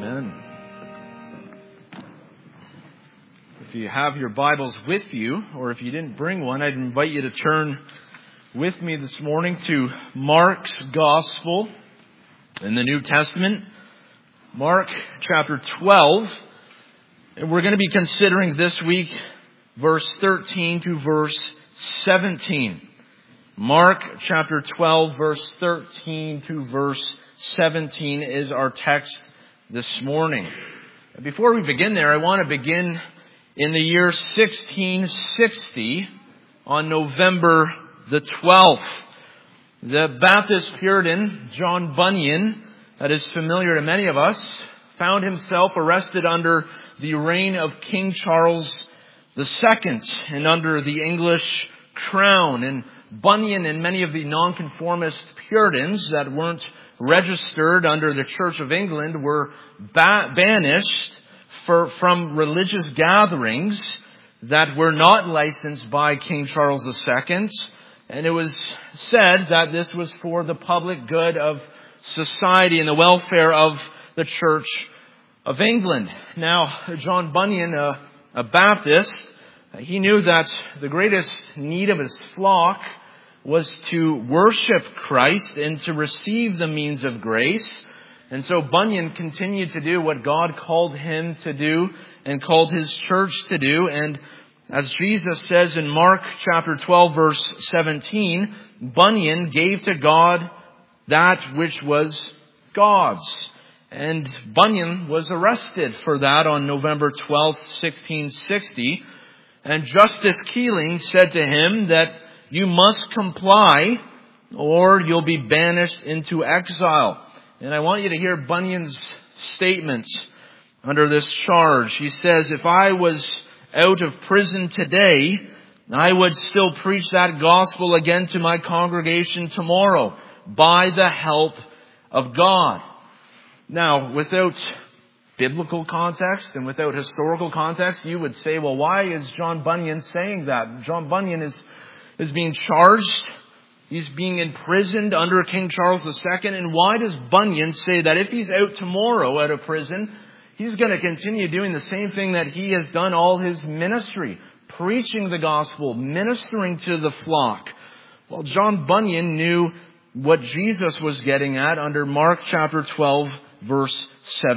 Amen. If you have your Bibles with you, or if you didn't bring one, I'd invite you to turn with me this morning to Mark's Gospel in the New Testament. Mark chapter 12. And we're going to be considering this week verse 13 to verse 17. Mark chapter 12, verse 13 to verse 17 is our text this morning. Before we begin there, I want to begin in the year 1660 on November the 12th. The Baptist Puritan John Bunyan, that is familiar to many of us, found himself arrested under the reign of King Charles II and under the English crown. And Bunyan and many of the nonconformist Puritans that weren't registered under the Church of England were banished from religious gatherings that were not licensed by King Charles II. And it was said that this was for the public good of society and the welfare of the Church of England. Now, John Bunyan, a Baptist, he knew that the greatest need of his flock was to worship Christ and to receive the means of grace. And so Bunyan continued to do what God called him to do and called his church to do. And as Jesus says in Mark chapter 12, verse 17, Bunyan gave to God that which was God's. And Bunyan was arrested for that on November 12th, 1660. And Justice Keeling said to him that you must comply or you'll be banished into exile. And I want you to hear Bunyan's statement under this charge. He says, if I was out of prison today, I would still preach that gospel again to my congregation tomorrow by the help of God. Now, without biblical context and without historical context, you would say, well, why is John Bunyan saying that? John Bunyan is being charged. He's being imprisoned under King Charles II. And why does Bunyan say that if he's out tomorrow out of prison, he's going to continue doing the same thing that he has done all his ministry, preaching the gospel, ministering to the flock? Well, John Bunyan knew what Jesus was getting at under Mark chapter 12, verse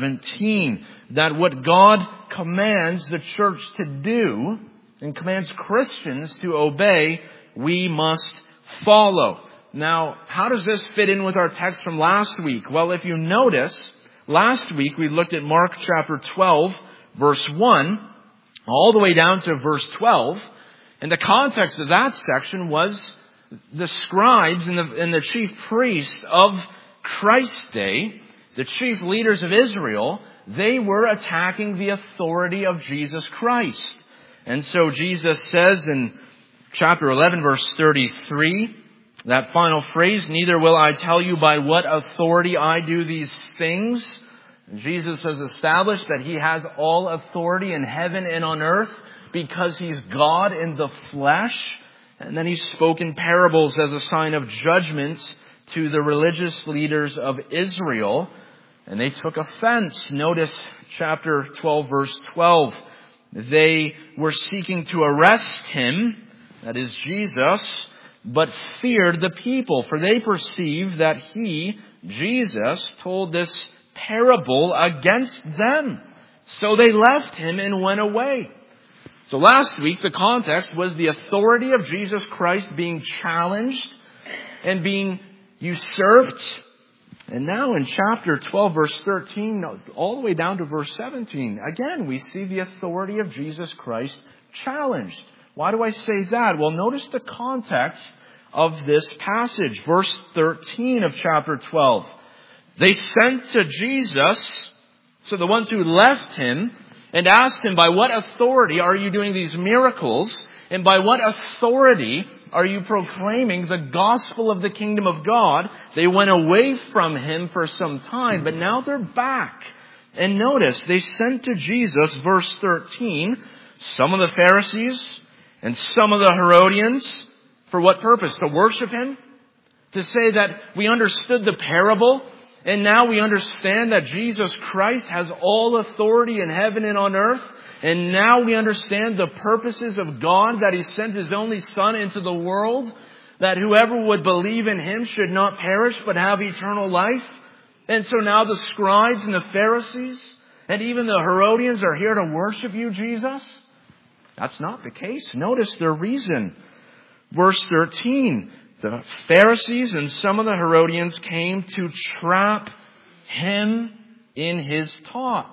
17, that what God commands the church to do and commands Christians to obey, we must follow. Now, how does this fit in with our text from last week? Well, if you notice, last week we looked at Mark chapter 12, verse 1, all the way down to verse 12. And the context of that section was the scribes and the chief priests of Christ's day, the chief leaders of Israel, they were attacking the authority of Jesus Christ. And so Jesus says in chapter 11, verse 33, that final phrase, neither will I tell you by what authority I do these things. Jesus has established that he has all authority in heaven and on earth because he's God in the flesh. And then he spoke in parables as a sign of judgment to the religious leaders of Israel. And they took offense. Notice chapter 12, verse 12. They were seeking to arrest him, that is Jesus, but feared the people, for they perceived that he, Jesus, told this parable against them. So they left him and went away. So last week, the context was the authority of Jesus Christ being challenged and being usurped. And now in chapter 12, verse 13, all the way down to verse 17, again, we see the authority of Jesus Christ challenged. Why do I say that? Well, notice the context of this passage. Verse 13 of chapter 12. They sent to Jesus, so the ones who left him, and asked him, by what authority are you doing these miracles? And by what authority are you proclaiming the gospel of the kingdom of God? They went away from him for some time, but now they're back. And notice, they sent to Jesus, verse 13, some of the Pharisees and some of the Herodians. For what purpose? To worship him? To say that we understood the parable And now we understand that Jesus Christ has all authority in heaven and on earth. And now we understand the purposes of God, that He sent His only Son into the world, that whoever would believe in Him should not perish but have eternal life. And so now the scribes and the Pharisees and even the Herodians are here to worship you, Jesus? That's not the case. Notice their reason. Verse 13, the Pharisees and some of the Herodians came to trap Him in His talk,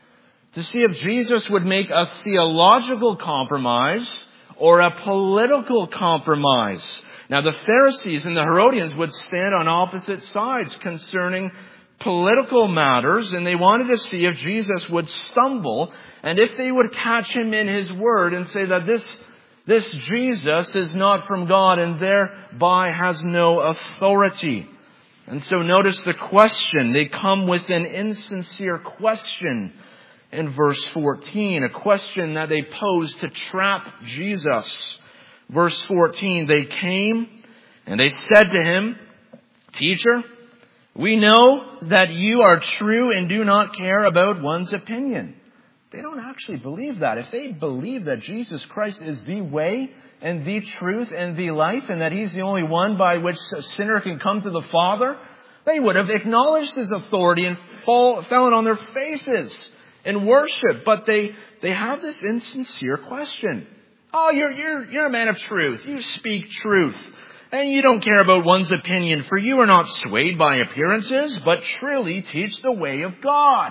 to see if Jesus would make a theological compromise or a political compromise. Now, the Pharisees and the Herodians would stand on opposite sides concerning political matters, and they wanted to see if Jesus would stumble and if they would catch Him in His word and say that this Jesus is not from God and thereby has no authority. And so notice the question. They come with an insincere question in verse 14, a question that they pose to trap Jesus. Verse 14, they came and they said to Him, "Teacher, we know that you are true and do not care about one's opinion." They don't actually believe that. If they believe that Jesus Christ is the way and the truth and the life, and that He's the only one by which a sinner can come to the Father, they would have acknowledged His authority and fallen on their faces in worship. But they have this insincere question. Oh, you're a man of truth. You speak truth. And you don't care about one's opinion, for you are not swayed by appearances, but truly teach the way of God.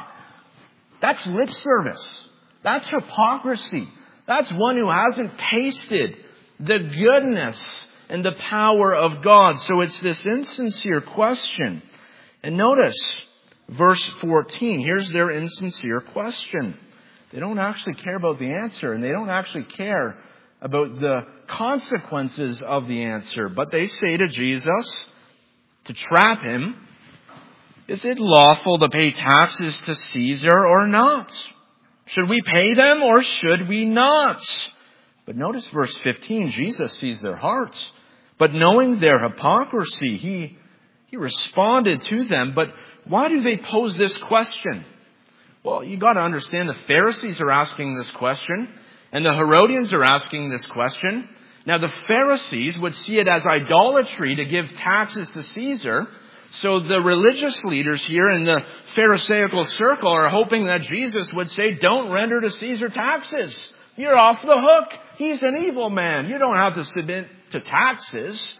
That's lip service. That's hypocrisy. That's one who hasn't tasted the goodness and the power of God. So it's this insincere question. And notice verse 14. Here's their insincere question. They don't actually care about the answer, and they don't actually care about the consequences of the answer. But they say to Jesus, to trap Him, "Is it lawful to pay taxes to Caesar or not? Should we pay them or should we not?" But notice verse 15, Jesus sees their hearts. But knowing their hypocrisy, He responded to them. But why do they pose this question? Well, you got to understand the Pharisees are asking this question, and the Herodians are asking this question. Now, the Pharisees would see it as idolatry to give taxes to Caesar. So the religious leaders here in the Pharisaical circle are hoping that Jesus would say, "Don't render to Caesar taxes. You're off the hook. He's an evil man. You don't have to submit to taxes."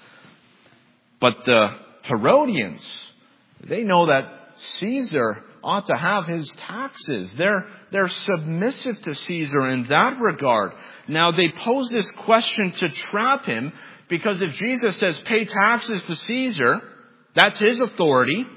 But the Herodians, they know that Caesar ought to have his taxes. They're submissive to Caesar in that regard. Now, they pose this question to trap Him, because if Jesus says pay taxes to Caesar, that's His authority,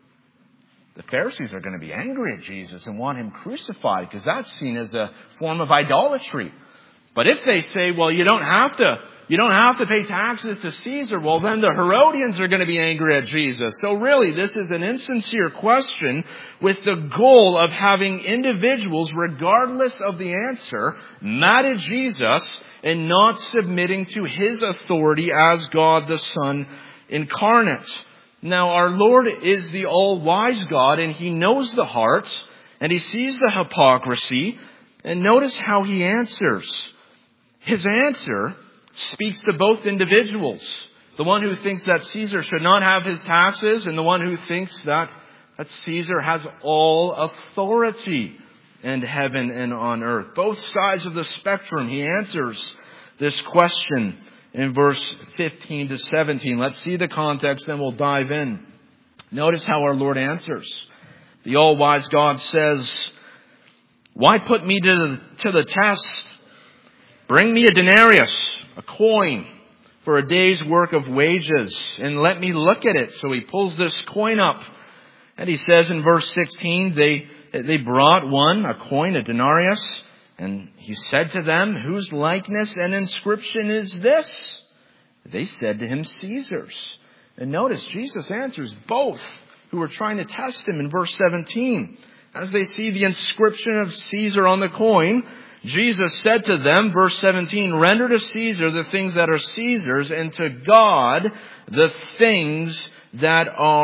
the Pharisees are going to be angry at Jesus and want Him crucified, because that's seen as a form of idolatry. But if they say, well, you don't have to pay taxes to Caesar, well, then the Herodians are going to be angry at Jesus. So really, this is an insincere question with the goal of having individuals, regardless of the answer, mad at Jesus and not submitting to His authority as God the Son incarnate. Now, our Lord is the all-wise God, and He knows the hearts, and He sees the hypocrisy. And notice how He answers. His answer speaks to both individuals. The one who thinks that Caesar should not have his taxes, and the one who thinks that Caesar has all authority in heaven and on earth. Both sides of the spectrum, He answers this question in verse 15 to 17. Let's see the context, then we'll dive in. Notice how our Lord answers. The all-wise God says, "Why put me to the test? Bring me a denarius, a coin, for a day's work of wages, and let me look at it." So He pulls this coin up, and He says in verse 16, they brought one, a coin, a denarius, and He said to them, "Whose likeness and inscription is this?" They said to Him, "Caesar's." And notice, Jesus answers both who were trying to test Him in verse 17. As they see the inscription of Caesar on the coin, Jesus said to them, verse 17, "Render to Caesar the things that are Caesar's, and to God the things that are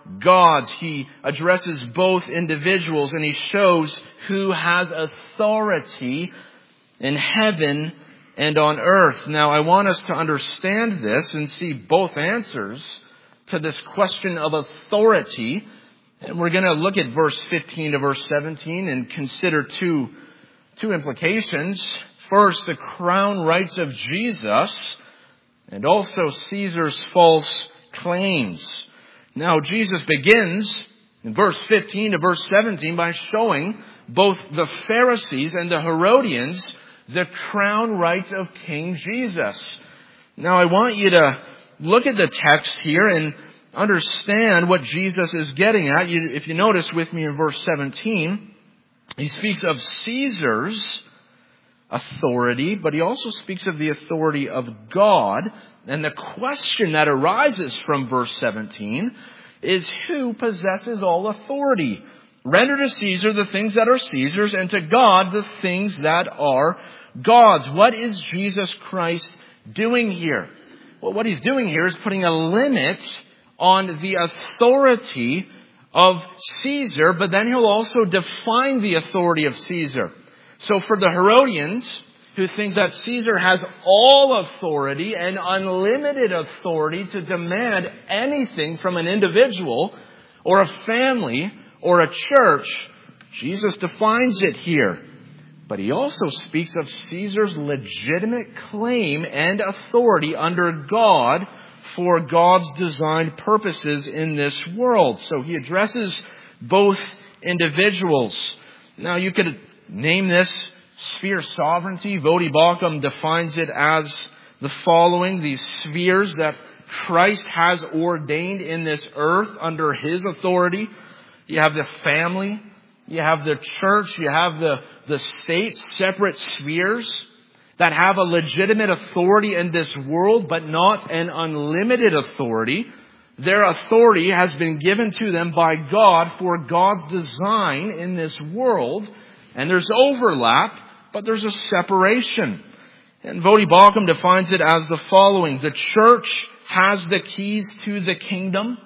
gods. He addresses both individuals, and he shows who has authority in heaven and on earth. Now, I want us to understand this and see both answers to this question of authority. And we're going to look at verse 15 to verse 17 and consider two implications. First, the crown rights of Jesus, and also Caesar's false claims. Now, Jesus begins in verse 15 to verse 17 by showing both the Pharisees and the Herodians the crown rights of King Jesus. Now, I want you to look at the text here and understand what Jesus is getting at. If you notice with me in verse 17, he speaks of Caesar's authority, but he also speaks of the authority of God. And the question that arises from verse 17 is, who possesses all authority? Render to Caesar the things that are Caesar's, and to God the things that are God's. What is Jesus Christ doing here? Well, what he's doing here is putting a limit on the authority of Caesar, but then he'll also define the authority of Caesar. So for the Herodians, who think that Caesar has all authority and unlimited authority to demand anything from an individual or a family or a church, Jesus defines it here. But he also speaks of Caesar's legitimate claim and authority under God for God's designed purposes in this world. So he addresses both individuals. Now, you could name this sphere sovereignty. Voddie Baucham defines it as the following: these spheres that Christ has ordained in this earth under his authority. You have the family, you have the church, you have the state, separate spheres that have a legitimate authority in this world, but not an unlimited authority. Their authority has been given to them by God for God's design in this world. And there's overlap, but there's a separation. And Voddie Baucham defines it as the following: the church has the keys to the kingdom.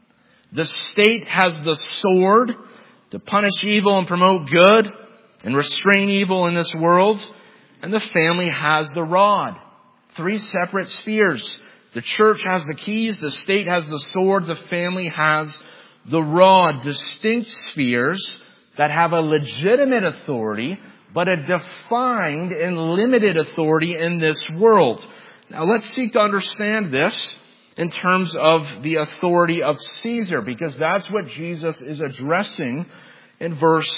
The state has the sword to punish evil and promote good and restrain evil in this world. And the family has the rod. Three separate spheres. The church has the keys, the state has the sword, the family has the rod. Distinct spheres that have a legitimate authority, but a defined and limited authority in this world. Now let's seek to understand this in terms of the authority of Caesar, because that's what Jesus is addressing in verse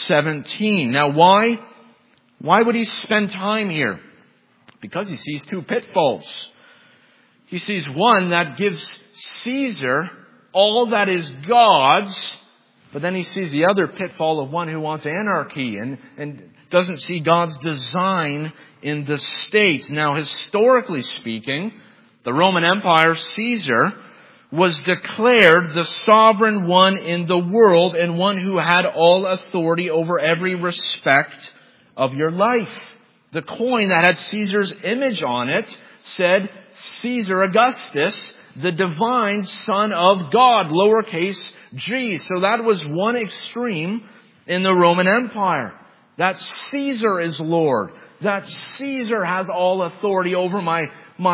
17. Now why would he spend time here? Because he sees two pitfalls. He sees one that gives Caesar all that is God's, but then he sees the other pitfall of one who wants anarchy and doesn't see God's design in the state. Now, historically speaking, the Roman Empire, Caesar, was declared the sovereign one in the world and one who had all authority over every respect of your life. The coin that had Caesar's image on it said Caesar Augustus, the divine son of God, lowercase g. So that was one extreme in the Roman Empire. That Caesar is Lord. That Caesar has all authority over my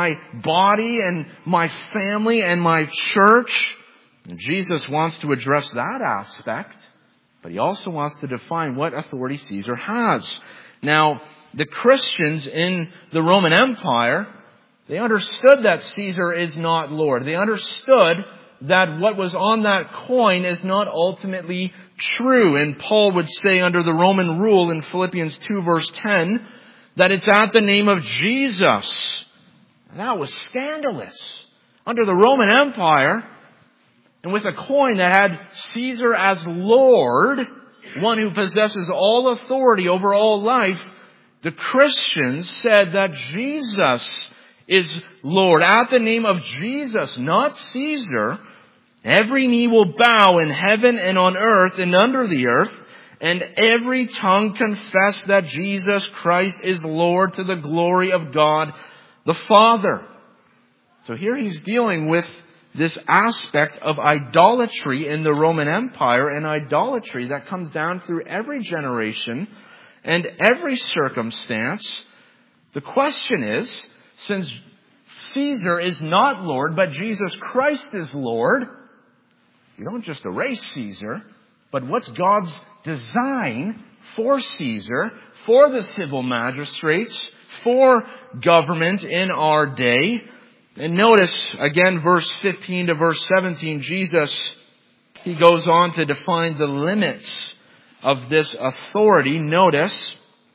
body and my family and my church. And Jesus wants to address that aspect, but he also wants to define what authority Caesar has. Now, the Christians in the Roman Empire, they understood that Caesar is not Lord. They understood that what was on that coin is not ultimately true. And Paul would say under the Roman rule in Philippians 2 verse 10 that it's at the name of Jesus. That was scandalous. Under the Roman Empire, and with a coin that had Caesar as Lord, one who possesses all authority over all life, the Christians said that Jesus is Lord. At the name of Jesus, not Caesar, every knee will bow in heaven and on earth and under the earth, and every tongue confess that Jesus Christ is Lord to the glory of God the Father. So here he's dealing with this aspect of idolatry in the Roman Empire, and idolatry that comes down through every generation and every circumstance. The question is, since Caesar is not Lord, but Jesus Christ is Lord, you don't just erase Caesar, but what's God's design for Caesar, for the civil magistrates, for government in our day? And notice, again, verse 15 to verse 17, Jesus, he goes on to define the limits of this authority. Notice,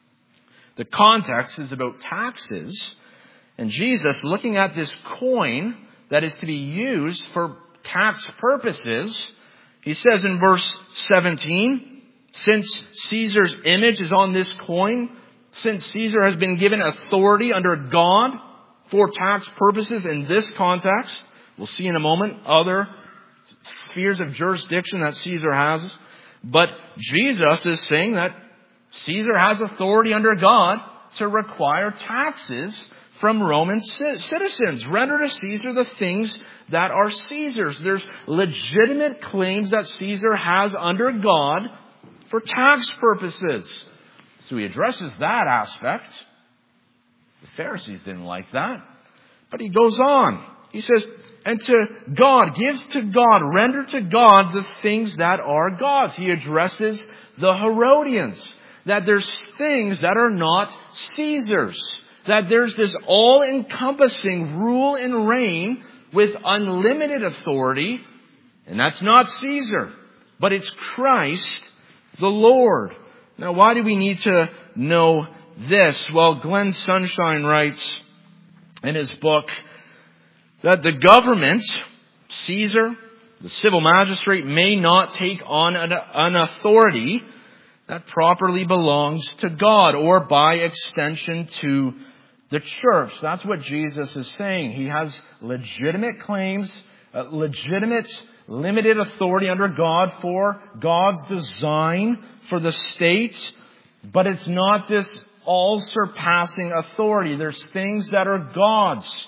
the context is about taxes. And Jesus, looking at this coin that is to be used for tax purposes, he says in verse 17, since Caesar's image is on this coin, since Caesar has been given authority under God for tax purposes in this context, we'll see in a moment other spheres of jurisdiction that Caesar has. But Jesus is saying that Caesar has authority under God to require taxes from Roman citizens. Render to Caesar the things that are Caesar's. There's legitimate claims that Caesar has under God for tax purposes. So he addresses that aspect. The Pharisees didn't like that. But he goes on. He says, and to God, give to God, render to God the things that are God's. He addresses the Herodians, that there's things that are not Caesar's. That there's this all-encompassing rule and reign with unlimited authority. And that's not Caesar, but it's Christ the Lord. Now, why do we need to know this? Well, Glenn Sunshine writes in his book that the government, Caesar, the civil magistrate, may not take on an authority that properly belongs to God, or by extension to the church. That's what Jesus is saying. He has legitimate claims, legitimate limited authority under God for God's design for the state, but it's not this all-surpassing authority. There's things that are God's.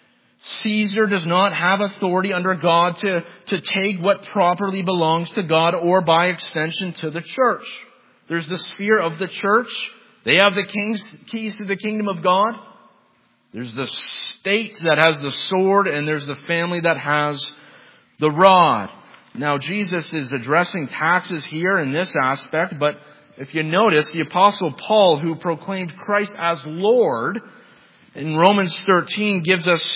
Caesar does not have authority under God to take what properly belongs to God, or by extension to the church. There's the sphere of the church. They have the keys to the kingdom of God. There's the state that has the sword, and there's the family that has the rod. Now, Jesus is addressing taxes here in this aspect, but if you notice, the Apostle Paul, who proclaimed Christ as Lord, in Romans 13 gives us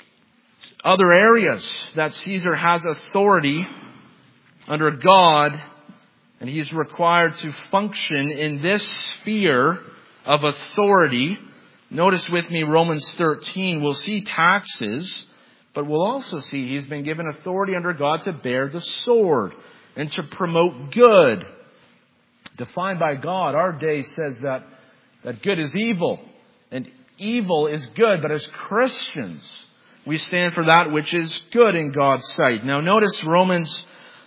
other areas that Caesar has authority under God, and he's required to function in this sphere of authority. Notice with me Romans 13. We'll see taxes, but we'll also see he's been given authority under God to bear the sword and to promote good. Defined by God, our day says that good is evil and evil is good. But as Christians, we stand for that which is good in God's sight. Now notice Romans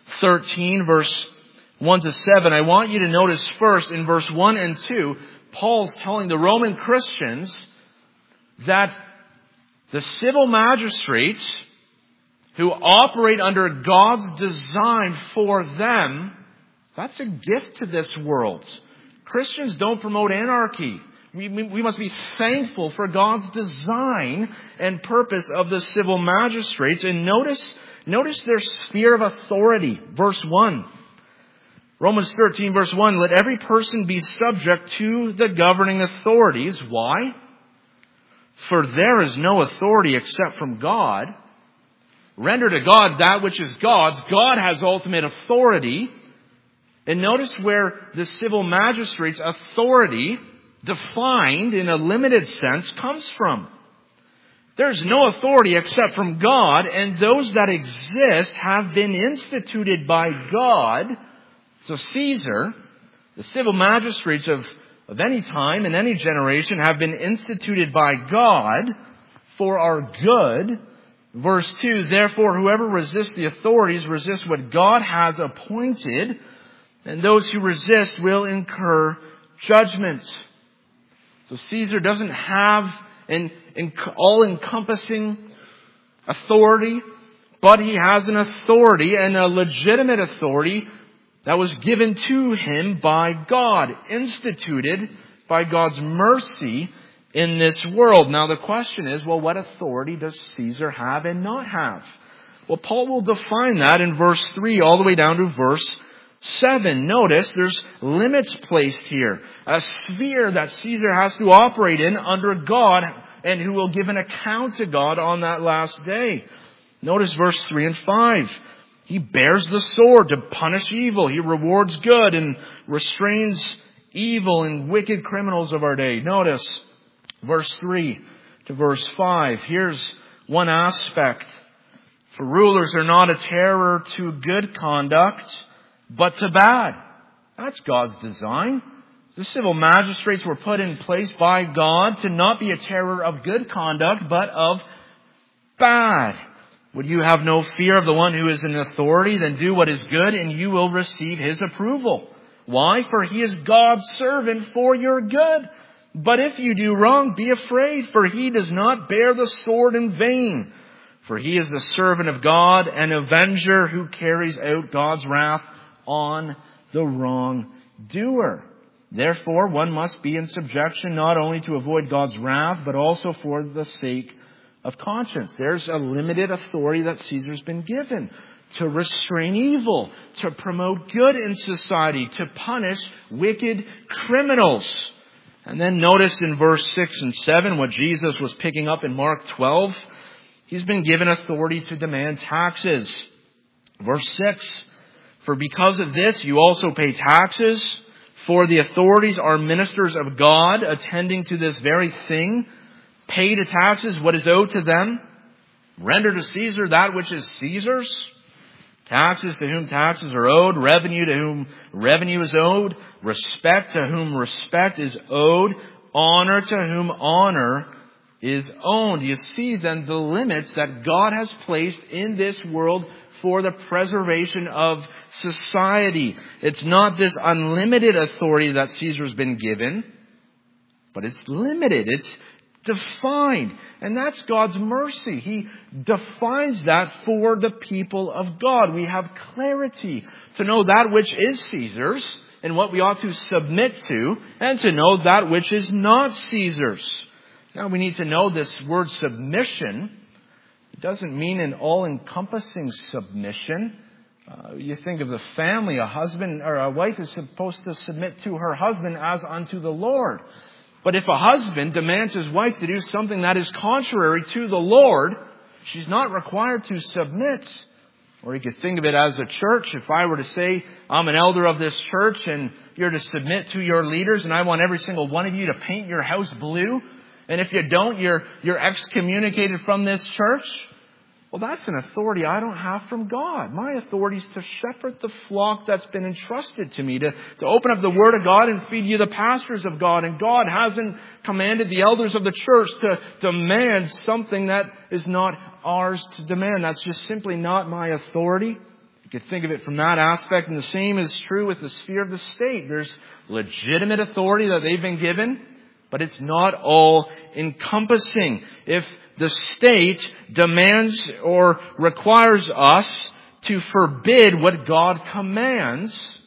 13 verse 1 to 7. I want you to notice first in verse 1 and 2, Paul's telling the Roman Christians that the civil magistrates who operate under God's design for them, that's a gift to this world. Christians don't promote anarchy. We must be thankful for God's design and purpose of the civil magistrates. And notice their sphere of authority. Verse 1. Romans 13 verse 1, let every person be subject to the governing authorities. Why? For there is no authority except from God. Render to God that which is God's. God has ultimate authority. And notice where the civil magistrate's authority, defined in a limited sense, comes from. There's no authority except from God, and those that exist have been instituted by God. So Caesar, the civil magistrates of any time and any generation, have been instituted by God for our good. Verse 2, therefore whoever resists the authorities resists what God has appointed, and those who resist will incur judgment. So Caesar doesn't have an all-encompassing authority, but he has an authority, and a legitimate authority that was given to him by God, instituted by God's mercy in this world. Now the question is, well, what authority does Caesar have and not have? Well, Paul will define that in verse 3 all the way down to verse 7. Notice there's limits placed here. A sphere that Caesar has to operate in under God, and who will give an account to God on that last day. Notice verse 3 and 5. He bears the sword to punish evil. He rewards good and restrains evil and wicked criminals of our day. Notice verse 3 to verse 5. Here's one aspect. For rulers are not a terror to good conduct, but to bad. That's God's design. The civil magistrates were put in place by God to not be a terror of good conduct, but of bad. Would you have no fear of the one who is in authority? Then do what is good, and you will receive his approval. Why? For he is God's servant for your good. But if you do wrong, be afraid, for he does not bear the sword in vain. For he is the servant of God, an avenger who carries out God's wrath on the wrongdoer. Therefore, one must be in subjection not only to avoid God's wrath, but also for the sake of conscience. There's a limited authority that Caesar's been given to restrain evil, to promote good in society, to punish wicked criminals. And then notice in verse 6 and 7 what Jesus was picking up in Mark 12. He's been given authority to demand taxes. Verse 6, for because of this you also pay taxes, for the authorities are ministers of God, attending to this very thing. Pay to taxes what is owed to them. Render to Caesar that which is Caesar's. Taxes to whom taxes are owed. Revenue to whom revenue is owed. Respect to whom respect is owed. Honor to whom honor is owned. You see then the limits that God has placed in this world for the preservation of society. It's not this unlimited authority that Caesar's been given, but it's limited. It's defined. And that's God's mercy. He defines that for the people of God. We have clarity to know that which is Caesar's and what we ought to submit to, and to know that which is not Caesar's. Now we need to know this word submission. It doesn't mean an all-encompassing submission. You think of the family, a husband or a wife is supposed to submit to her husband as unto the Lord. But if a husband demands his wife to do something that is contrary to the Lord, she's not required to submit. Or you could think of it as a church. If I were to say, I'm an elder of this church and you're to submit to your leaders, and I want every single one of you to paint your house blue, and if you don't, you're excommunicated from this church. Well, that's an authority I don't have from God. My authority is to shepherd the flock that's been entrusted to me, to open up the Word of God and feed you the pastors of God. And God hasn't commanded the elders of the church to demand something that is not ours to demand. That's just simply not my authority. You could think of it from that aspect. And the same is true with the sphere of the state. There's legitimate authority that they've been given, but it's not all encompassing. If the state demands or requires us to forbid what God commands,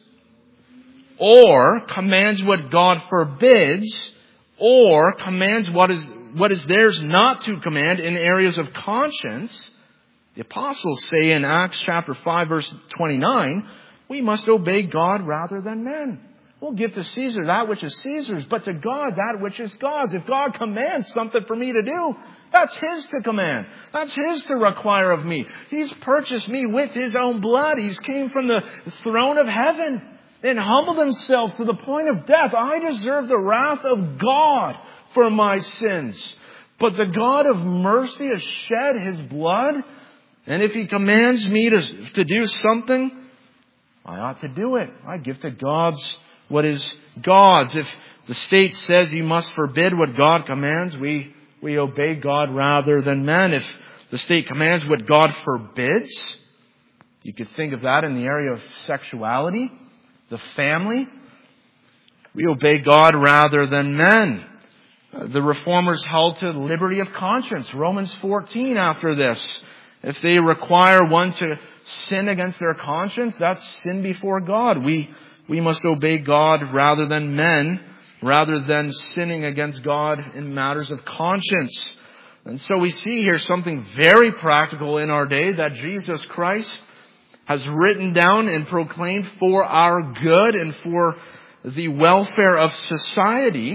or commands what God forbids, or commands what is theirs not to command in areas of conscience, the apostles say in Acts chapter 5 verse 29, we must obey God rather than men. We'll give to Caesar that which is Caesar's, but to God that which is God's. If God commands something for me to do, that's His to command. That's His to require of me. He's purchased me with His own blood. He's came from the throne of heaven and humbled Himself to the point of death. I deserve the wrath of God for my sins. But the God of mercy has shed His blood. And if He commands me to do something, I ought to do it. I give to God's what is God's. If the state says you must forbid what God commands, we obey God rather than men. If the state commands what God forbids, you could think of that in the area of sexuality, the family, we obey God rather than men. The Reformers held to liberty of conscience. Romans 14 after this. If they require one to sin against their conscience, that's sin before God. We must obey God rather than men, rather than sinning against God in matters of conscience. And so we see here something very practical in our day that Jesus Christ has written down and proclaimed for our good and for the welfare of society.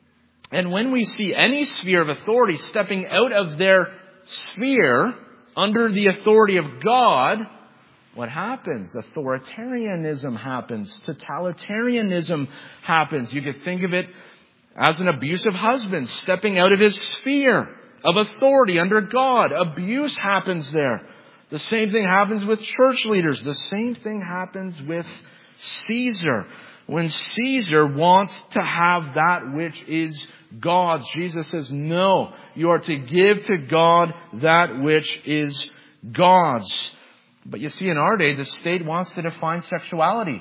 And when we see any sphere of authority stepping out of their sphere under the authority of God, what happens? Authoritarianism happens. Totalitarianism happens. You could think of it as an abusive husband stepping out of his sphere of authority under God. Abuse happens there. The same thing happens with church leaders. The same thing happens with Caesar. When Caesar wants to have that which is God's, Jesus says, no, you are to give to God that which is God's. But you see, in our day, the state wants to define sexuality.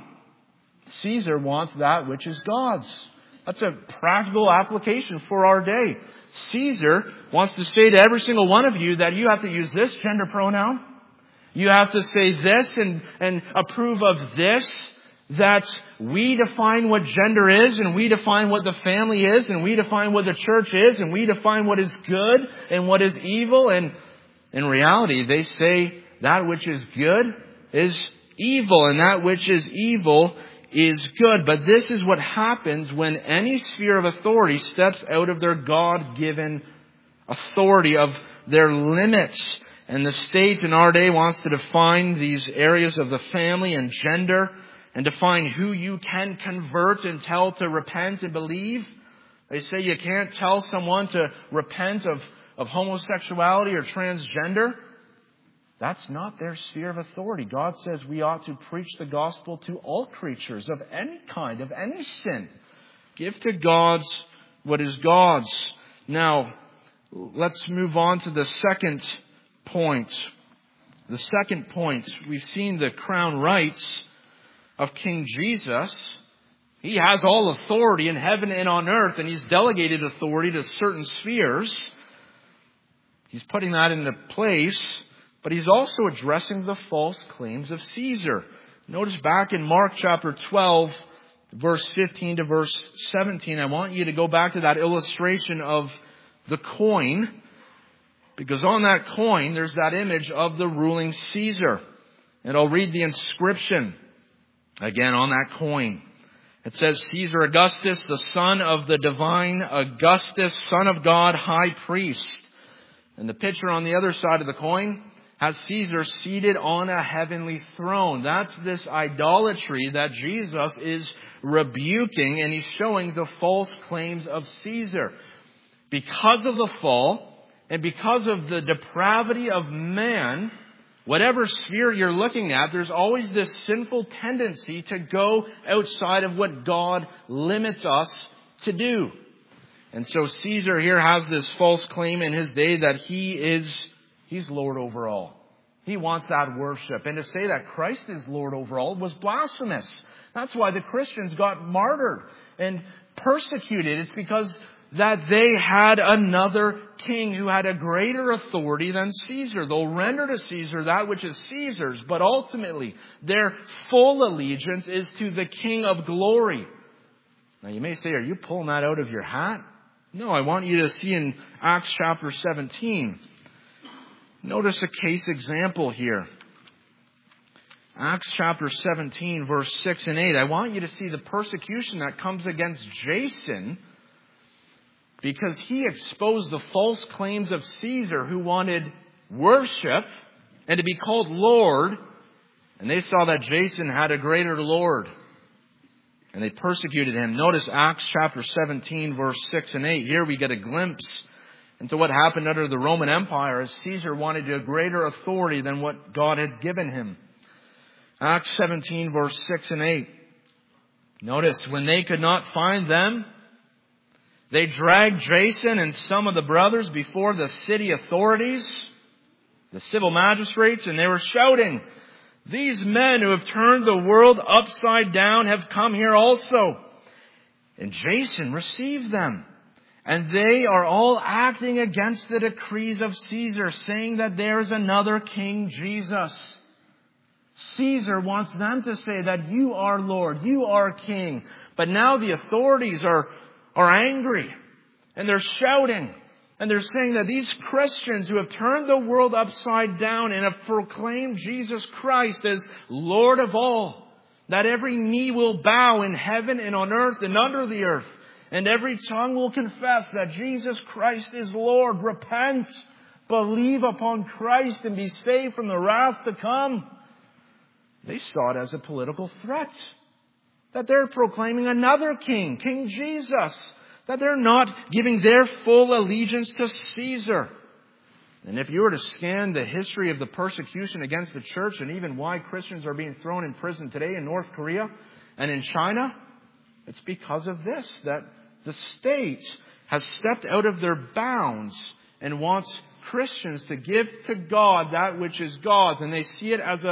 Caesar wants that which is God's. That's a practical application for our day. Caesar wants to say to every single one of you that you have to use this gender pronoun. You have to say this and approve of this. That we define what gender is, and we define what the family is, and we define what the church is, and we define what is good and what is evil. And in reality, they say that which is good is evil, and that which is evil is good. But this is what happens when any sphere of authority steps out of their God-given authority, of their limits. And the state in our day wants to define these areas of the family and gender, and define who you can convert and tell to repent and believe. They say you can't tell someone to repent of homosexuality or transgender. That's not their sphere of authority. God says we ought to preach the gospel to all creatures of any kind, of any sin. Give to God what is God's. Now, let's move on to the second point. The second point, we've seen the crown rights of King Jesus. He has all authority in heaven and on earth, and He's delegated authority to certain spheres. He's putting that into place, but He's also addressing the false claims of Caesar. Notice back in Mark chapter 12, verse 15 to verse 17, I want you to go back to that illustration of the coin, because on that coin there's that image of the ruling Caesar. And I'll read the inscription again on that coin. It says, Caesar Augustus, the son of the divine Augustus, son of God, high priest. And the picture on the other side of the coin has Caesar seated on a heavenly throne. That's this idolatry that Jesus is rebuking, and He's showing the false claims of Caesar. Because of the fall, and because of the depravity of man, whatever sphere you're looking at, there's always this sinful tendency to go outside of what God limits us to do. And so Caesar here has this false claim in his day that he's Lord over all. He wants that worship. And to say that Christ is Lord over all was blasphemous. That's why the Christians got martyred and persecuted. It's because that they had another king who had a greater authority than Caesar. They'll render to Caesar that which is Caesar's, but ultimately their full allegiance is to the King of glory. Now you may say, are you pulling that out of your hat? No, I want you to see in Acts chapter 17. Notice a case example here. Acts chapter 17, verse 6 and 8. I want you to see the persecution that comes against Jason, because he exposed the false claims of Caesar, who wanted worship and to be called Lord. And they saw that Jason had a greater Lord, and they persecuted him. Notice Acts chapter 17, verse 6 and 8. Here we get a glimpse into what happened under the Roman Empire, as Caesar wanted a greater authority than what God had given him. Acts 17, verse 6 and 8. Notice, when they could not find them, they dragged Jason and some of the brothers before the city authorities, the civil magistrates, and they were shouting, "These men who have turned the world upside down have come here also." And Jason received them And they are all acting against the decrees of Caesar, saying that there is another King Jesus. Caesar wants them to say that you are Lord, you are King. But now the authorities are angry. And they're shouting. And they're saying that these Christians who have turned the world upside down and have proclaimed Jesus Christ as Lord of all, that every knee will bow in heaven and on earth and under the earth, and every tongue will confess that Jesus Christ is Lord. Repent, believe upon Christ, and be saved from the wrath to come. They saw it as a political threat. That they're proclaiming another king, King Jesus. That they're not giving their full allegiance to Caesar. And if you were to scan the history of the persecution against the church and even why Christians are being thrown in prison today in North Korea and in China, it's because of this, that the state has stepped out of their bounds and wants Christians to give to God that which is God's. And they see it as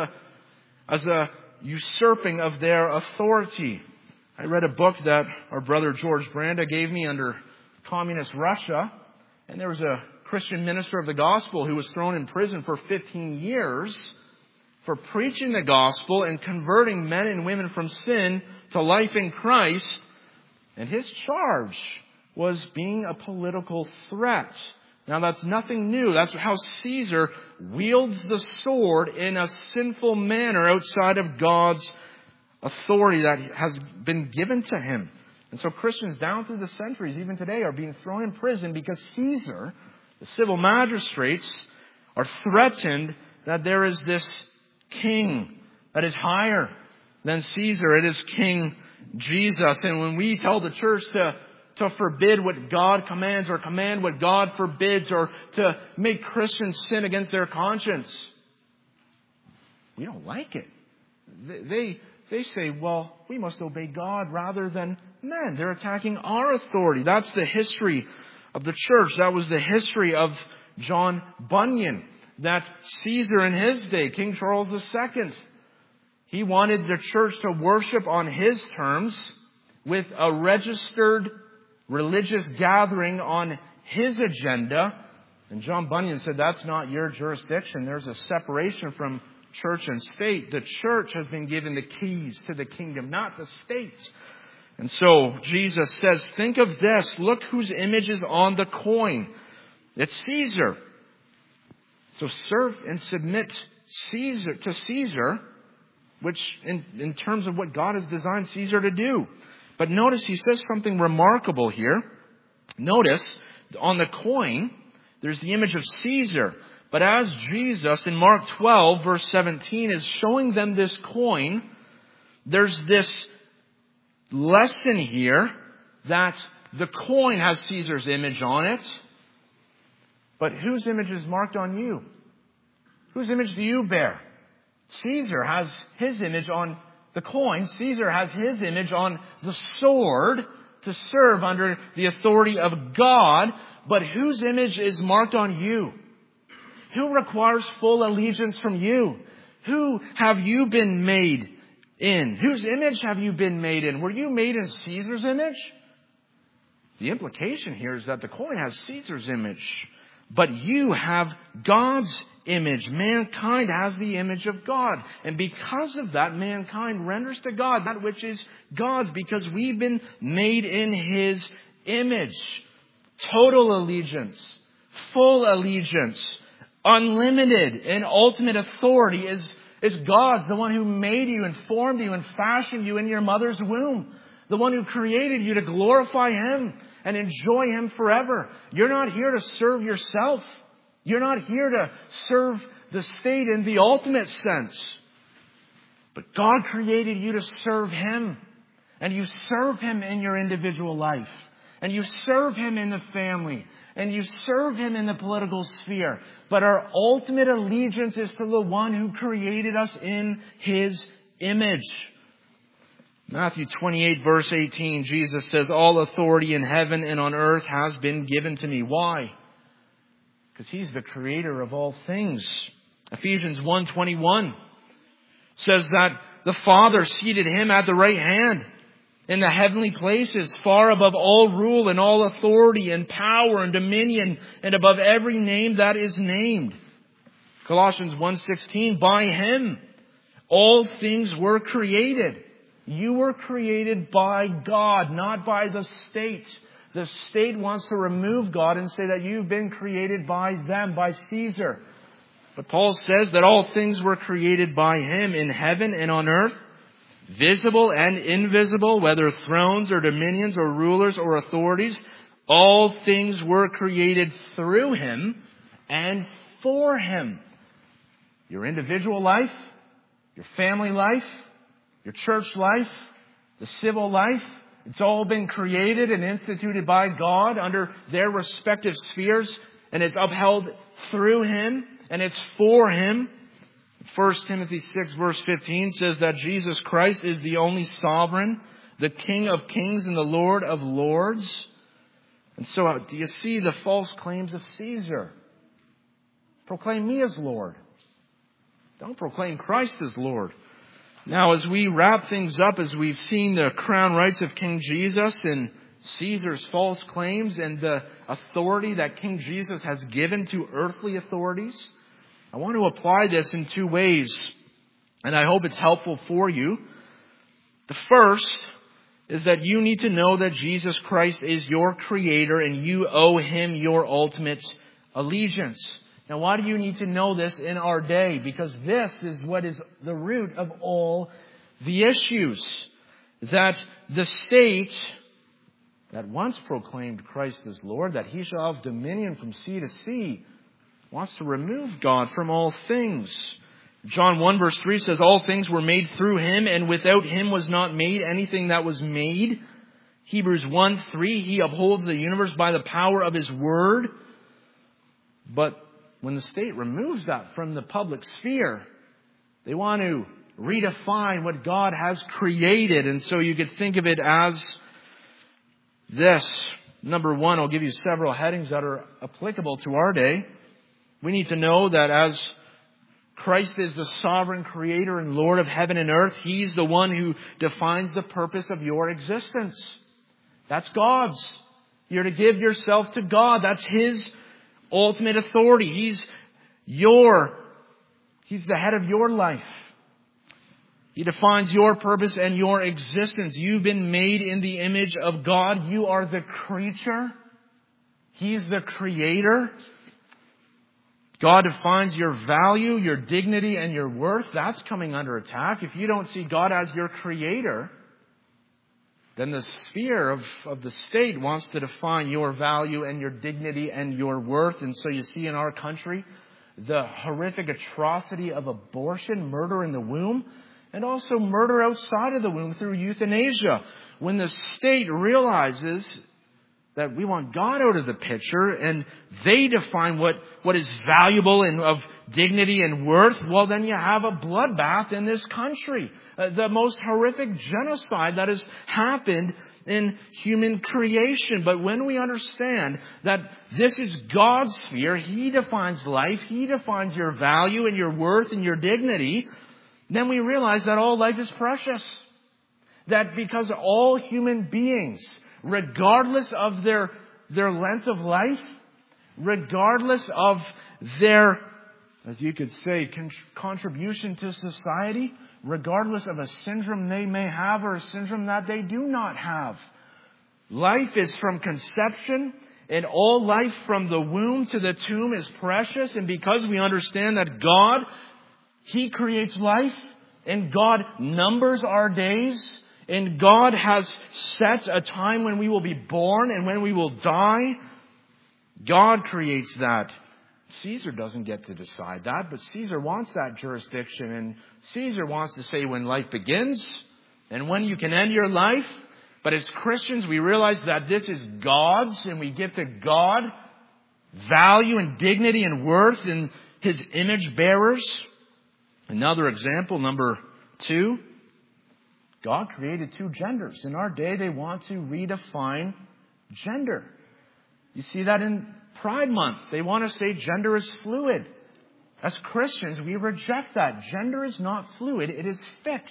a usurping of their authority. I read a book that our brother George Branda gave me under communist Russia. And there was a Christian minister of the gospel who was thrown in prison for 15 years for preaching the gospel and converting men and women from sin to life in Christ. And his charge was being a political threat. Now that's nothing new. That's how Caesar wields the sword in a sinful manner outside of God's authority that has been given to him. And so Christians down through the centuries, even today, are being thrown in prison because Caesar, the civil magistrates, are threatened that there is this king that is higher than Caesar. It is King Jesus. And when we tell the church to forbid what God commands or command what God forbids or to make Christians sin against their conscience, we don't like it. They say, well, we must obey God rather than men. They're attacking our authority. That's the history of the church. That was the history of John Bunyan. That Caesar in his day, King Charles II, he wanted the church to worship on his terms with a registered religious gathering on his agenda. And John Bunyan said, that's not your jurisdiction. There's a separation from church and state. The church has been given the keys to the kingdom, not the state. And so Jesus says, think of this. Look whose image is on the coin. It's Caesar. So serve and submit to Caesar, which in terms of what God has designed Caesar to do. But notice he says something remarkable here. Notice on the coin, there's the image of Caesar. But as Jesus in Mark 12, verse 17, is showing them this coin, there's this lesson here that the coin has Caesar's image on it. But whose image is marked on you? Whose image do you bear? Caesar has his image on the coin. Caesar has his image on the sword to serve under the authority of God. But whose image is marked on you? Who requires full allegiance from you? Who have you been made in? Whose image have you been made in? Were you made in Caesar's image? The implication here is that the coin has Caesar's image, but you have God's image. Mankind has the image of God. And because of that, mankind renders to God that which is God's, because we've been made in His image. Total allegiance, full allegiance, unlimited and ultimate authority is God's, the one who made you and formed you and fashioned you in your mother's womb. The one who created you to glorify Him and enjoy Him forever. You're not here to serve yourself. You're not here to serve the state in the ultimate sense. But God created you to serve Him. And you serve Him in your individual life. And you serve Him in the family. And you serve Him in the political sphere. But our ultimate allegiance is to the one who created us in His image. Matthew 28 verse 18, Jesus says, all authority in heaven and on earth has been given to me. Why? Because He's the creator of all things. Ephesians 1:21 says that the Father seated Him at the right hand in the heavenly places, far above all rule and all authority and power and dominion, and above every name that is named. Colossians 1:16, by Him all things were created. You were created by God, not by the state. The state wants to remove God and say that you've been created by them, by Caesar. But Paul says that all things were created by Him in heaven and on earth, visible and invisible, whether thrones or dominions or rulers or authorities. All things were created through Him and for Him. Your individual life, your family life, your church life, the civil life, it's all been created and instituted by God under their respective spheres, and it's upheld through Him, and it's for Him. 1 Timothy 6 verse 15 says that Jesus Christ is the only sovereign, the King of kings and the Lord of lords. And so do you see the false claims of Caesar? Proclaim me as Lord. Don't proclaim Christ as Lord. Now, as we wrap things up, as we've seen the crown rights of King Jesus and Caesar's false claims and the authority that King Jesus has given to earthly authorities, I want to apply this in two ways, and I hope it's helpful for you. The first is that you need to know that Jesus Christ is your Creator and you owe Him your ultimate allegiance. Now, why do you need to know this in our day? Because this is what is the root of all the issues. That the state that once proclaimed Christ as Lord, that He shall have dominion from sea to sea, wants to remove God from all things. John 1 verse 3 says, all things were made through Him, and without Him was not made anything that was made. Hebrews 1:3, He upholds the universe by the power of His word. But when the state removes that from the public sphere, they want to redefine what God has created. And so you could think of it as this. Number one, I'll give you several headings that are applicable to our day. We need to know that as Christ is the sovereign Creator and Lord of heaven and earth, He's the one who defines the purpose of your existence. That's God's. You're to give yourself to God. That's His ultimate authority. He's the head of your life. He defines your purpose and your existence. You've been made in the image of God. You are the creature. He's the Creator. God defines your value, your dignity, and your worth. That's coming under attack. If you don't see God as your Creator, then the sphere of the state wants to define your value and your dignity and your worth. And so you see in our country the horrific atrocity of abortion, murder in the womb, and also murder outside of the womb through euthanasia. When the state realizes that we want God out of the picture and they define what is valuable and of dignity and worth, well, then you have a bloodbath in this country. The most horrific genocide that has happened in human creation. But when we understand that this is God's sphere, He defines life, He defines your value and your worth and your dignity, then we realize that all life is precious. That because all human beings, regardless of their length of life, regardless of their, as you could say, contribution to society, regardless of a syndrome they may have or a syndrome that they do not have, life is from conception, and all life from the womb to the tomb is precious. And because we understand that God, He creates life, and God numbers our days, and God has set a time when we will be born and when we will die. God creates that. Caesar doesn't get to decide that, but Caesar wants that jurisdiction. And Caesar wants to say when life begins and when you can end your life. But as Christians, we realize that this is God's, and we give to God value and dignity and worth in His image bearers. Another example, number 2. God created 2 genders. In our day, they want to redefine gender. You see that in Pride Month. They want to say gender is fluid. As Christians, we reject that. Gender is not fluid. It is fixed.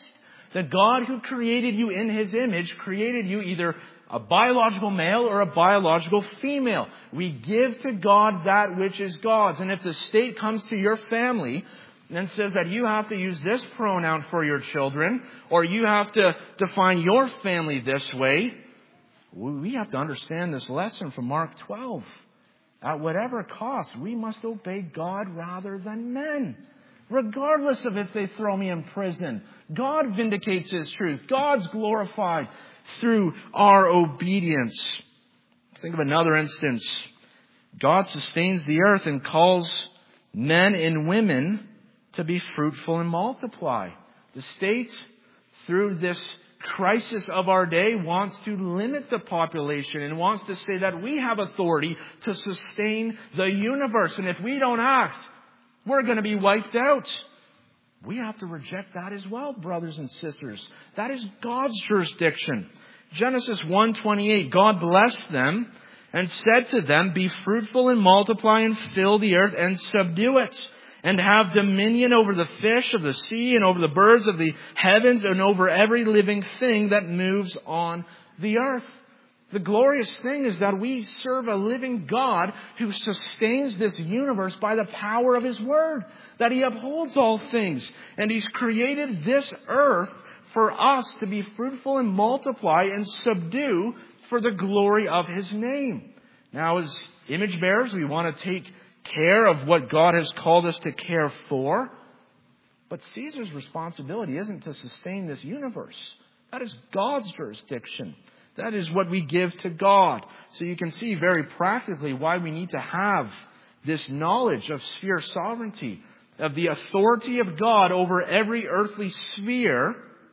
The God who created you in His image created you either a biological male or a biological female. We give to God that which is God's. And if the state comes to your family and says that you have to use this pronoun for your children, or you have to define your family this way, we have to understand this lesson from Mark 12. At whatever cost, we must obey God rather than men. Regardless of if they throw me in prison. God vindicates His truth. God's glorified through our obedience. Think of another instance. God sustains the earth and calls men and women to be fruitful and multiply. The state, through this crisis of our day, wants to limit the population and wants to say that we have authority to sustain the universe. And if we don't act, we're going to be wiped out. We have to reject that as well, brothers and sisters. That is God's jurisdiction. Genesis 1:28, God blessed them and said to them, be fruitful and multiply and fill the earth and subdue it, and have dominion over the fish of the sea and over the birds of the heavens and over every living thing that moves on the earth. The glorious thing is that we serve a living God who sustains this universe by the power of His Word, that He upholds all things. And He's created this earth for us to be fruitful and multiply and subdue for the glory of His name. Now, as image bearers, we want to take care of what God has called us to care for. But Caesar's responsibility isn't to sustain this universe. That is God's jurisdiction. That is what we give to God. So you can see very practically why we need to have this knowledge of sphere sovereignty, of the authority of God over every earthly sphere.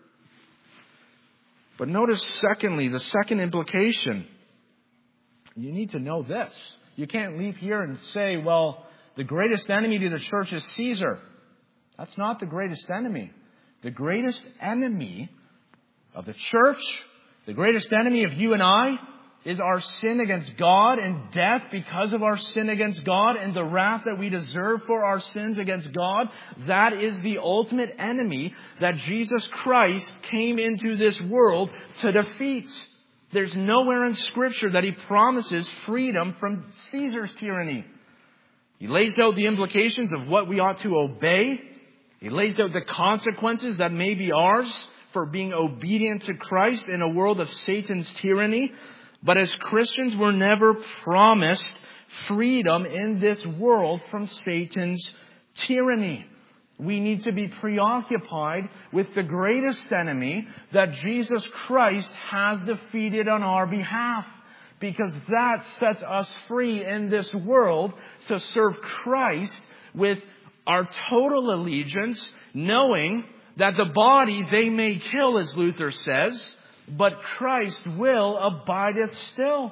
But notice, secondly, the second implication. You need to know this. You can't leave here and say, well, the greatest enemy to the church is Caesar. That's not the greatest enemy. The greatest enemy of the church, the greatest enemy of you and I, is our sin against God and death because of our sin against God and the wrath that we deserve for our sins against God. That is the ultimate enemy that Jesus Christ came into this world to defeat. There's nowhere in Scripture that He promises freedom from Caesar's tyranny. He lays out the implications of what we ought to obey. He lays out the consequences that may be ours for being obedient to Christ in a world of Satan's tyranny. But as Christians, we're never promised freedom in this world from Satan's tyranny. We need to be preoccupied with the greatest enemy that Jesus Christ has defeated on our behalf, because that sets us free in this world to serve Christ with our total allegiance, knowing that the body they may kill, as Luther says, but Christ will abideth still.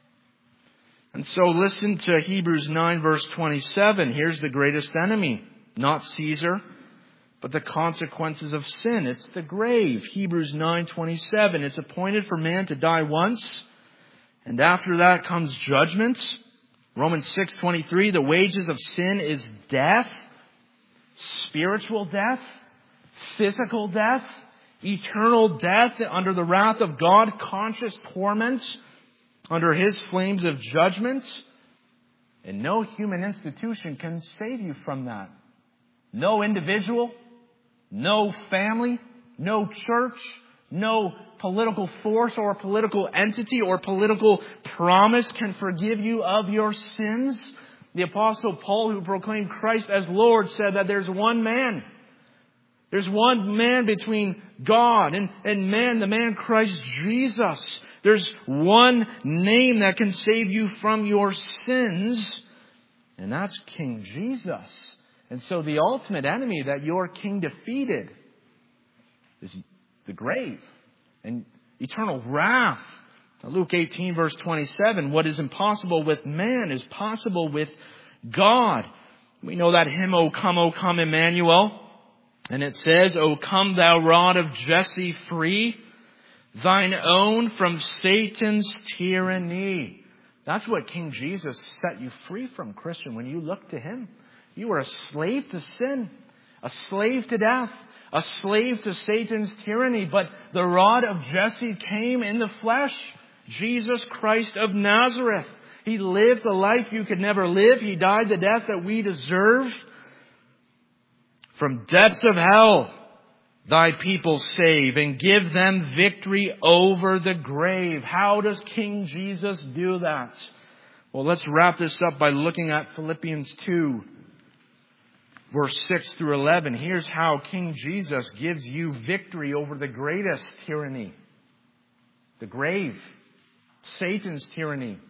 And so listen to Hebrews 9 verse 27. Here's the greatest enemy. Not Caesar, but the consequences of sin. It's the grave. Hebrews 9:27. It's appointed for man to die once, and after that comes judgment. Romans 6:23. The wages of sin is death, spiritual death, physical death, eternal death under the wrath of God, conscious torment under His flames of judgment. And no human institution can save you from that. No individual, no family, no church, no political force or political entity or political promise can forgive you of your sins. The Apostle Paul, who proclaimed Christ as Lord, said that there's one man. There's one man between God and man, the man Christ Jesus. There's one name that can save you from your sins, and that's King Jesus. And so the ultimate enemy that your king defeated is the grave and eternal wrath. Luke 18 verse 27, what is impossible with man is possible with God. We know that hymn, O come, Emmanuel. And it says, O come thou rod of Jesse free, thine own from Satan's tyranny. That's what King Jesus set you free from, Christian, when you look to Him. You were a slave to sin, a slave to death, a slave to Satan's tyranny. But the rod of Jesse came in the flesh, Jesus Christ of Nazareth. He lived the life you could never live. He died the death that we deserve. From depths of hell, thy people save and give them victory over the grave. How does King Jesus do that? Well, let's wrap this up by looking at Philippians 2, verse 6 through 11. Here's how King Jesus gives you victory over the greatest tyranny, the grave, Satan's tyranny.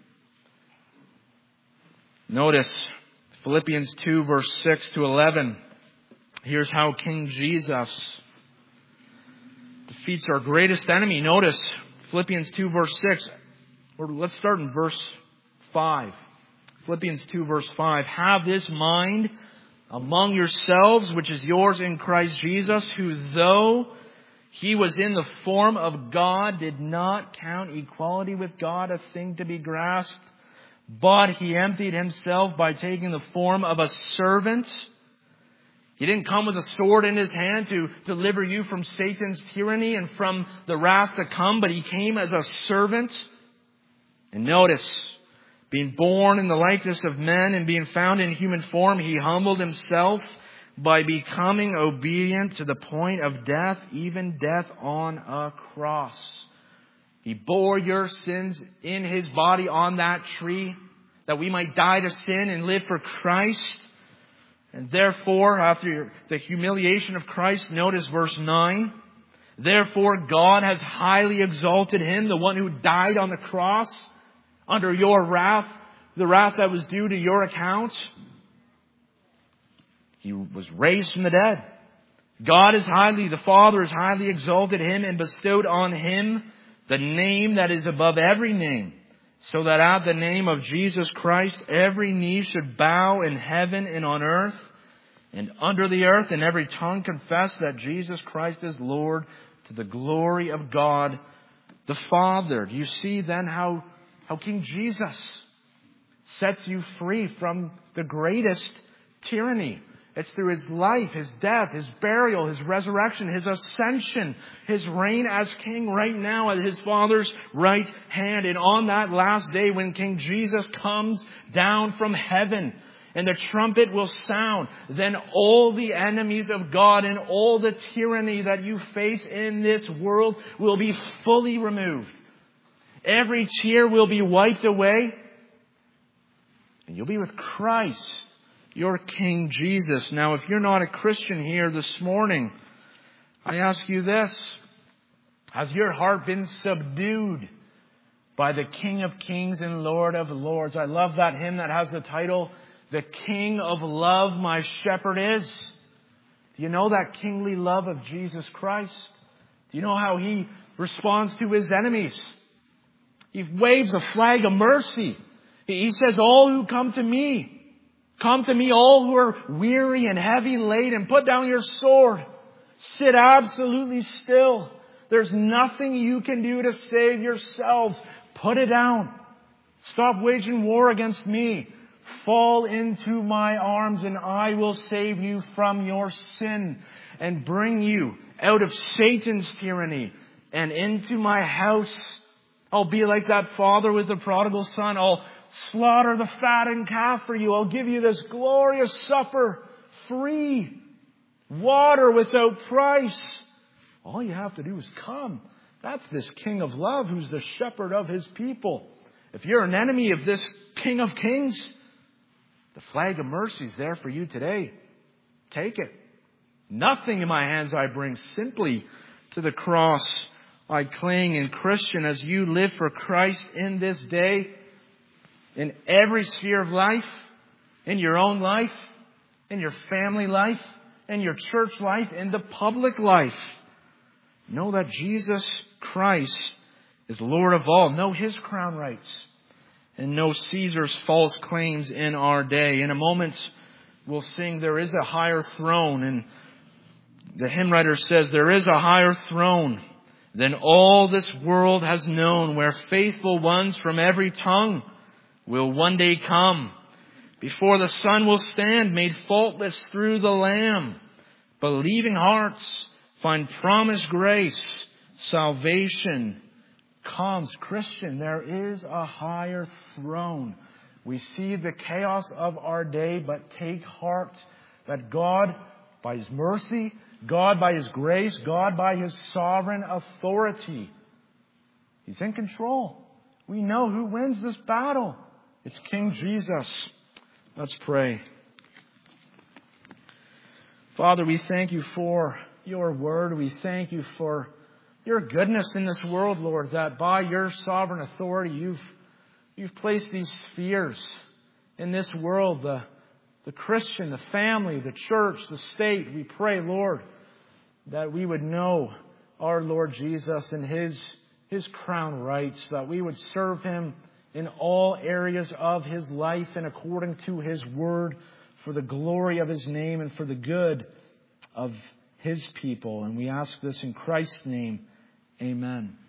Notice Philippians 2, verse 6 to 11. Here's how King Jesus defeats our greatest enemy. Notice Philippians 2, verse 6. Let's start in verse 5. Philippians 2, verse 5. Have this mind among yourselves, which is yours in Christ Jesus, who though he was in the form of God, did not count equality with God a thing to be grasped, but he emptied himself by taking the form of a servant. He didn't come with a sword in his hand to deliver you from Satan's tyranny and from the wrath to come, but he came as a servant. And notice, being born in the likeness of men and being found in human form, he humbled himself by becoming obedient to the point of death, even death on a cross. He bore your sins in his body on that tree, that we might die to sin and live for Christ. And therefore, after the humiliation of Christ, notice verse 9. Therefore, God has highly exalted him, the one who died on the cross, under your wrath, the wrath that was due to your account. He was raised from the dead. The Father has highly exalted him and bestowed on him the name that is above every name, so that at the name of Jesus Christ, every knee should bow in heaven and on earth and under the earth, and every tongue confess that Jesus Christ is Lord, to the glory of God the Father. Do you see then how King Jesus sets you free from the greatest tyranny? It's through his life, his death, his burial, his resurrection, his ascension, his reign as king right now at his Father's right hand. And on that last day when King Jesus comes down from heaven and the trumpet will sound, then all the enemies of God and all the tyranny that you face in this world will be fully removed. Every tear will be wiped away, and you'll be with Christ, your King Jesus. Now, if you're not a Christian here this morning, I ask you this. Has your heart been subdued by the King of Kings and Lord of Lords? I love that hymn that has the title, The King of Love My Shepherd Is. Do you know that kingly love of Jesus Christ? Do you know how he responds to his enemies? He waves a flag of mercy. He says, all who come to me, all who are weary and heavy laden, put down your sword. Sit absolutely still. There's nothing you can do to save yourselves. Put it down. Stop waging war against me. Fall into my arms and I will save you from your sin and bring you out of Satan's tyranny and into my house. I'll be like that father with the prodigal son. I'll slaughter the fattened calf for you. I'll give you this glorious supper, free, water without price. All you have to do is come. That's this King of love who's the shepherd of his people. If you're an enemy of this King of Kings, the flag of mercy is there for you today. Take it. Nothing in my hands I bring, simply to the cross I cling. And Christian, as you live for Christ in this day, in every sphere of life, in your own life, in your family life, in your church life, in the public life, know that Jesus Christ is Lord of all. Know his crown rights and know Caesar's false claims in our day. In a moment, we'll sing, There is a Higher Throne. And the hymn writer says, there is a higher throne than all this world has known, where faithful ones from every tongue will one day come. Before the Son will stand, made faultless through the Lamb. Believing hearts find promised grace. Salvation comes. Christian, there is a higher throne. We see the chaos of our day, but take heart that God, by His mercy, God by His grace, God by His sovereign authority, He's in control. We know who wins this battle. It's King Jesus. Let's pray. Father, we thank You for Your word. We thank You for Your goodness in this world, Lord, that by Your sovereign authority, You've placed these spheres in this world, the Christian, the family, the church, the state. We pray, Lord, that we would know our Lord Jesus and His crown rights, that we would serve Him in all areas of His life and according to His word, for the glory of His name and for the good of His people. And we ask this in Christ's name. Amen.